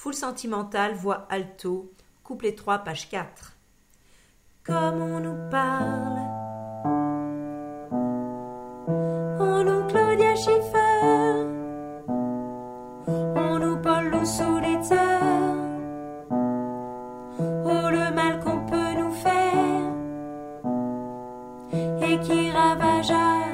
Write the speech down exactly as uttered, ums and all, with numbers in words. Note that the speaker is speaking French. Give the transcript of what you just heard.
Full sentimental, voix alto, couplet trois, page quatre. Comme on nous parle, on nous Claudia Schiffer, on nous Paul Sulitzer, oh le mal qu'on peut nous faire et qui ravage